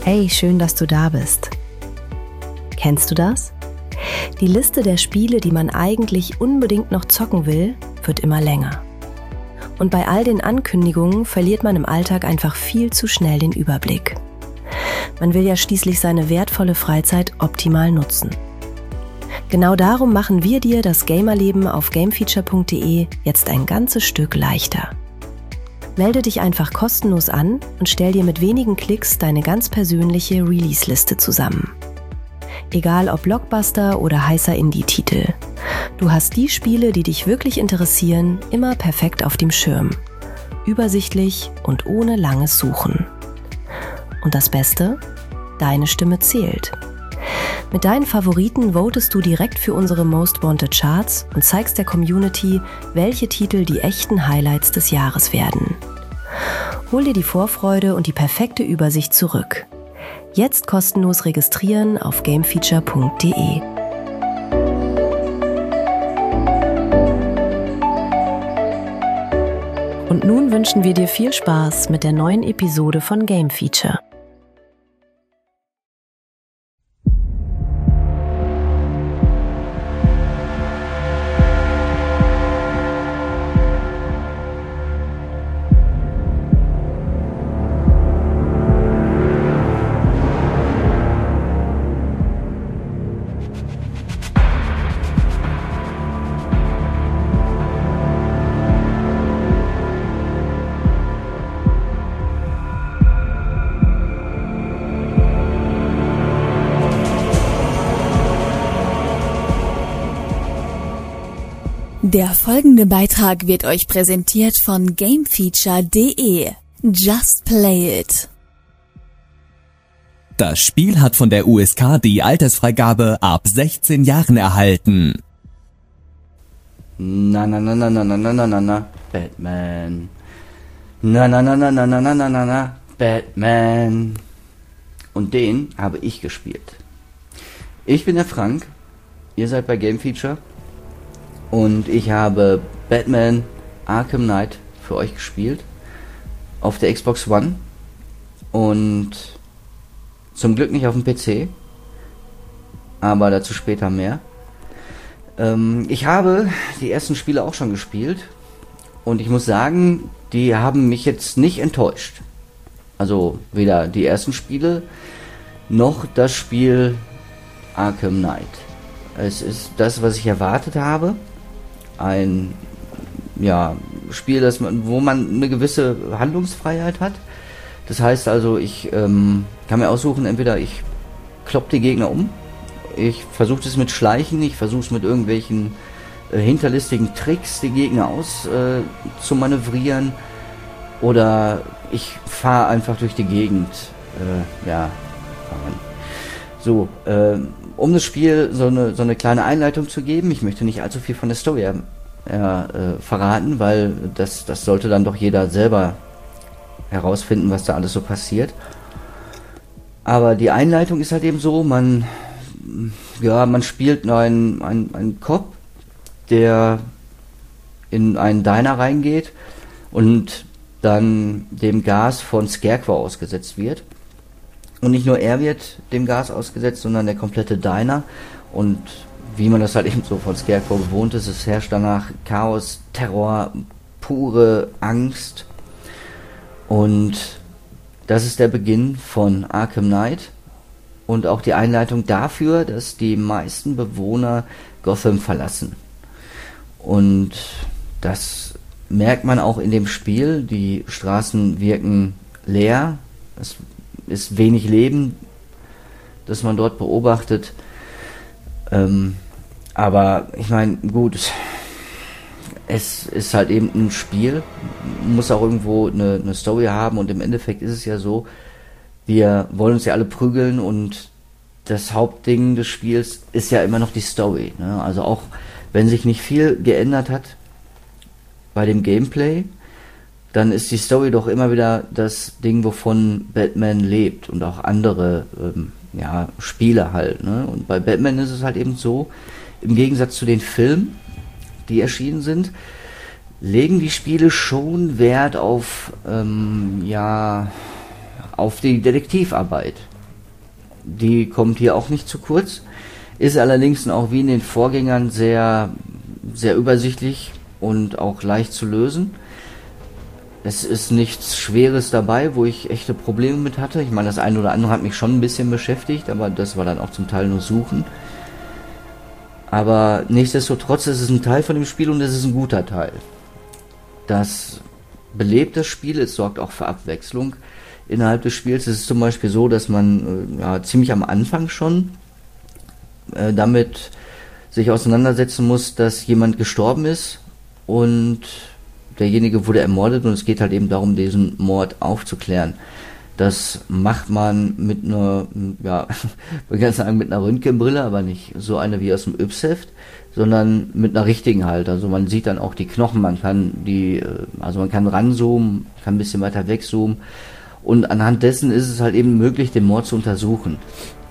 Hey, schön, dass du da bist. Kennst du das? Die Liste der Spiele, die man eigentlich unbedingt noch zocken will, wird immer länger. Und bei all den Ankündigungen verliert man im Alltag einfach viel zu schnell den Überblick. Man will ja schließlich seine wertvolle Freizeit optimal nutzen. Genau darum machen wir dir das Gamerleben auf gamefeature.de jetzt ein ganzes Stück leichter. Melde dich einfach kostenlos an und stell dir mit wenigen Klicks deine ganz persönliche Release-Liste zusammen. Egal ob Blockbuster oder heißer Indie-Titel. Du hast die Spiele, die dich wirklich interessieren, immer perfekt auf dem Schirm. Übersichtlich und ohne langes Suchen. Und das Beste? Deine Stimme zählt. Mit deinen Favoriten votest du direkt für unsere Most Wanted Charts und zeigst der Community, welche Titel die echten Highlights des Jahres werden. Hol dir die Vorfreude und die perfekte Übersicht zurück. Jetzt kostenlos registrieren auf gamefeature.de. Und nun wünschen wir dir viel Spaß mit der neuen Episode von Game Feature. Der folgende Beitrag wird euch präsentiert von gamefeature.de. Just play it. Das Spiel hat von der USK die Altersfreigabe ab 16 Jahren erhalten. Na, Batman. Na, Batman. Und den habe ich gespielt. Ich bin der Frank, ihr seid bei Game Feature und ich habe Batman Arkham Knight für euch gespielt auf der Xbox One und zum Glück nicht auf dem PC, aber dazu später mehr. Ich habe die ersten Spiele auch schon gespielt und ich muss sagen, die haben mich jetzt nicht enttäuscht. Also weder die ersten Spiele noch das Spiel Arkham Knight. Es ist das, was ich erwartet habe. Ein Spiel, wo man eine gewisse Handlungsfreiheit hat. Das heißt also, ich kann mir aussuchen, entweder ich klopp die Gegner um, ich versuche es mit Schleichen, ich versuche es mit irgendwelchen hinterlistigen Tricks, die Gegner zu manövrieren, oder ich fahre einfach durch die Gegend. Um das Spiel so eine kleine Einleitung zu geben, ich möchte nicht allzu viel von der Story verraten, weil das sollte dann doch jeder selber herausfinden, was da alles so passiert. Aber die Einleitung ist halt eben so, man spielt einen Cop, der in einen Diner reingeht und dann dem Gas von Scarecrow ausgesetzt wird. Und nicht nur er wird dem Gas ausgesetzt, sondern der komplette Diner. Und wie man das halt eben so von Scarecrow gewohnt ist, es herrscht danach Chaos, Terror, pure Angst. Und das ist der Beginn von Arkham Knight und auch die Einleitung dafür, dass die meisten Bewohner Gotham verlassen. Und das merkt man auch in dem Spiel. Die Straßen wirken leer. Es ist wenig Leben, das man dort beobachtet. Aber ich meine, gut, es ist halt eben ein Spiel, muss auch irgendwo eine Story haben, und im Endeffekt ist es ja so, wir wollen uns ja alle prügeln und das Hauptding des Spiels ist ja immer noch die Story, ne? Also auch wenn sich nicht viel geändert hat bei dem Gameplay, dann ist die Story doch immer wieder das Ding, wovon Batman lebt, und auch andere Spiele halt, ne? Und bei Batman ist es halt eben so, im Gegensatz zu den Filmen, die erschienen sind, legen die Spiele schon Wert auf die Detektivarbeit. die kommt hier auch nicht zu kurz, ist allerdings auch wie in den Vorgängern sehr, sehr übersichtlich und auch leicht zu lösen. Es ist nichts Schweres dabei, wo ich echte Probleme mit hatte. Ich meine, das eine oder andere hat mich schon ein bisschen beschäftigt, aber das war dann auch zum Teil nur Suchen. Aber nichtsdestotrotz ist es ein Teil von dem Spiel und es ist ein guter Teil. Das belebt das Spiel, es sorgt auch für Abwechslung innerhalb des Spiels. Es ist zum Beispiel so, dass man ziemlich am Anfang schon damit sich auseinandersetzen muss, dass jemand gestorben ist und derjenige wurde ermordet und es geht halt eben darum, diesen Mord aufzuklären. Das macht man mit einer, man kann sagen mit einer Röntgenbrille, aber nicht so eine wie aus dem Yps-Heft, sondern mit einer richtigen halt. Also man sieht dann auch die Knochen, man kann man kann ranzoomen, kann ein bisschen weiter wegzoomen und anhand dessen ist es halt eben möglich, den Mord zu untersuchen.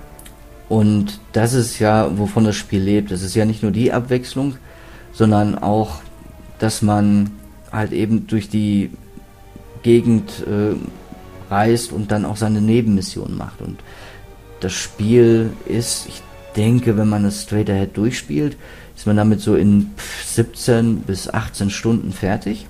Und das ist ja, wovon das Spiel lebt. Es ist ja nicht nur die Abwechslung, sondern auch, dass man halt eben durch die Gegend reist und dann auch seine Nebenmissionen macht. Und das Spiel ist, ich denke, wenn man es straight ahead durchspielt, ist man damit so in 17 bis 18 Stunden fertig.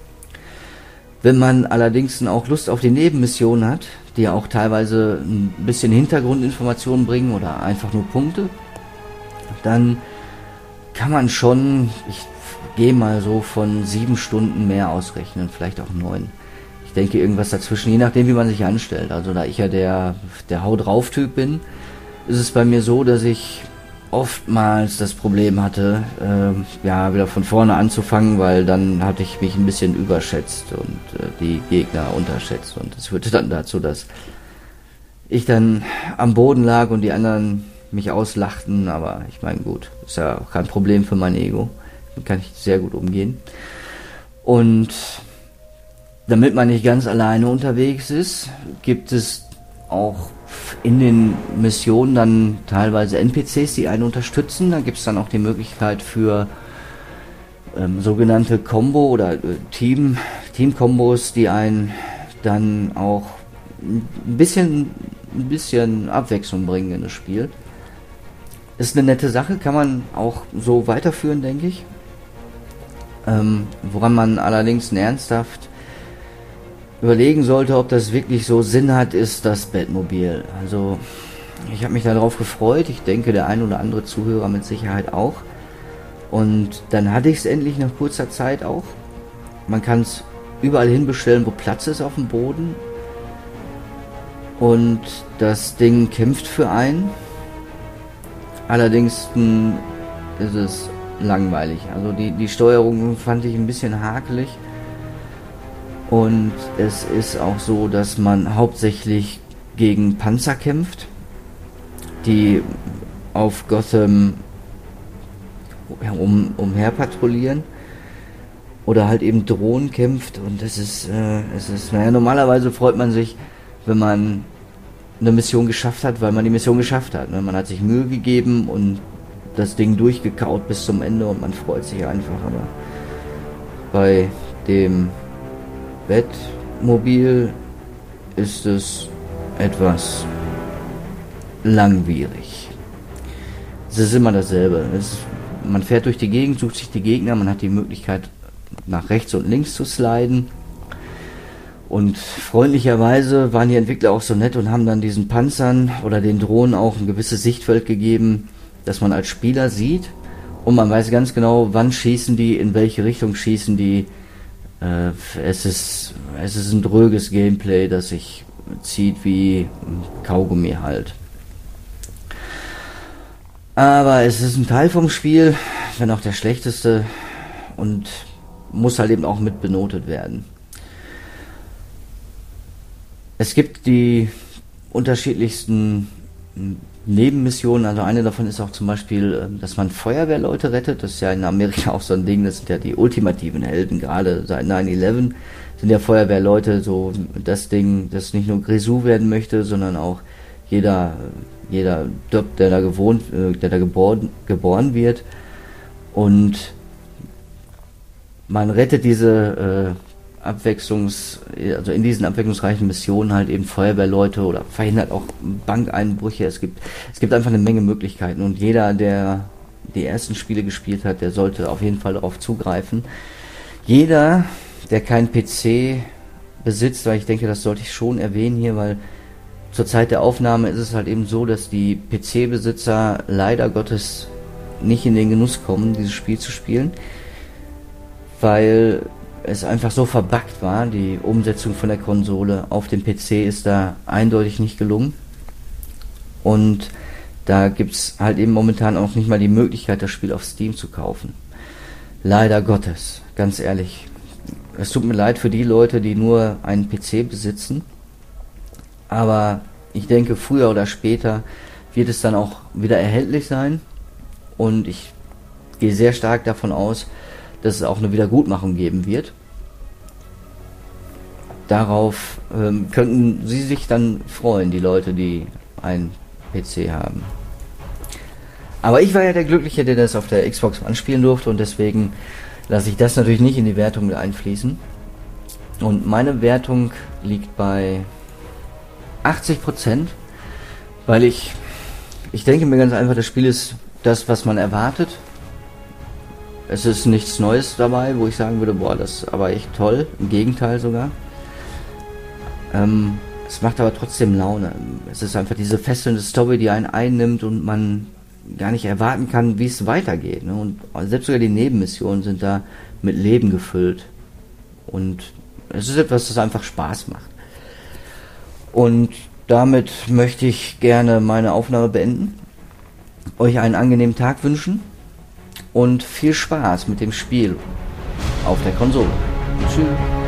Wenn man allerdings auch Lust auf die Nebenmissionen hat, die ja auch teilweise ein bisschen Hintergrundinformationen bringen oder einfach nur Punkte, dann kann man schon, ich gehe mal so von 7 Stunden mehr ausrechnen, vielleicht auch 9. Ich denke irgendwas dazwischen, je nachdem wie man sich anstellt. Also da ich ja der Hau drauf Typ bin, ist es bei mir so, dass ich oftmals das Problem hatte, wieder von vorne anzufangen, weil dann hatte ich mich ein bisschen überschätzt und die Gegner unterschätzt und es führte dann dazu, dass ich dann am Boden lag und die anderen mich auslachten, aber ich meine gut, ist ja auch kein Problem für mein Ego, damit kann ich sehr gut umgehen. Und damit man nicht ganz alleine unterwegs ist, gibt es auch in den Missionen dann teilweise NPCs, die einen unterstützen. Da gibt es dann auch die Möglichkeit für sogenannte Combo- oder Team-Kombos, die einen dann auch ein bisschen Abwechslung bringen in das Spiel. Ist eine nette Sache, kann man auch so weiterführen, denke ich. Woran man allerdings ernsthaft überlegen sollte, ob das wirklich so Sinn hat, ist das Batmobil. Also ich habe mich darauf gefreut, ich denke der ein oder andere Zuhörer mit Sicherheit auch. Und dann hatte ich es endlich nach kurzer Zeit auch. Man kann es überall hin bestellen, wo Platz ist auf dem Boden. Und das Ding kämpft für einen. Allerdings ist es langweilig. Also die Steuerung fand ich ein bisschen hakelig. Und es ist auch so, dass man hauptsächlich gegen Panzer kämpft, die auf Gotham umher patrouillieren oder halt eben Drohnen kämpft. Und normalerweise freut man sich, wenn man eine Mission geschafft hat, weil man die Mission geschafft hat. Man hat sich Mühe gegeben und das Ding durchgekaut bis zum Ende und man freut sich einfach. Aber bei dem Batmobil ist es etwas langwierig. Es ist immer dasselbe. Man fährt durch die Gegend, sucht sich die Gegner, man hat die Möglichkeit nach rechts und links zu sliden. Und freundlicherweise waren die Entwickler auch so nett und haben dann diesen Panzern oder den Drohnen auch ein gewisses Sichtfeld gegeben, dass man als Spieler sieht. Und man weiß ganz genau, wann schießen die, in welche Richtung schießen die. Es ist ein dröges Gameplay, das sich zieht wie Kaugummi halt. Aber es ist ein Teil vom Spiel, wenn auch der schlechteste, und muss halt eben auch mit benotet werden. Es gibt die unterschiedlichsten Nebenmissionen, also eine davon ist auch zum Beispiel, dass man Feuerwehrleute rettet. Das ist ja in Amerika auch so ein Ding, das sind ja die ultimativen Helden, gerade seit 9/11 sind ja Feuerwehrleute so das Ding, das nicht nur Grisou werden möchte, sondern auch jeder Depp, der da geboren wird. Und man rettet diese also in diesen abwechslungsreichen Missionen halt eben Feuerwehrleute oder verhindert auch Bankeinbrüche. Es gibt einfach eine Menge Möglichkeiten und jeder, der die ersten Spiele gespielt hat, der sollte auf jeden Fall darauf zugreifen. Jeder, der keinen PC besitzt, weil ich denke, das sollte ich schon erwähnen hier, weil zur Zeit der Aufnahme ist es halt eben so, dass die PC-Besitzer leider Gottes nicht in den Genuss kommen, dieses Spiel zu spielen, weil es einfach so verbuggt war. Die Umsetzung von der Konsole auf dem PC ist da eindeutig nicht gelungen. Und da gibt's halt eben momentan auch nicht mal die Möglichkeit, das Spiel auf Steam zu kaufen. Leider Gottes, ganz ehrlich. Es tut mir leid für die Leute, die nur einen PC besitzen. Aber ich denke, früher oder später wird es dann auch wieder erhältlich sein. Und ich gehe sehr stark davon aus, dass es auch eine Wiedergutmachung geben wird. Darauf könnten Sie sich dann freuen, die Leute, die einen PC haben. Aber ich war ja der Glückliche, der das auf der Xbox One spielen durfte und deswegen lasse ich das natürlich nicht in die Wertung mit einfließen. Und meine Wertung liegt bei 80%, weil ich denke mir ganz einfach, das Spiel ist das, was man erwartet. Es ist nichts Neues dabei, wo ich sagen würde, boah, das ist aber echt toll. Im Gegenteil sogar. Es macht aber trotzdem Laune. Es ist einfach diese fesselnde Story, die einen einnimmt und man gar nicht erwarten kann, wie es weitergeht. Ne? Und selbst sogar die Nebenmissionen sind da mit Leben gefüllt. Und es ist etwas, das einfach Spaß macht. Und damit möchte ich gerne meine Aufnahme beenden. Euch einen angenehmen Tag wünschen. Und viel Spaß mit dem Spiel auf der Konsole. Tschüss.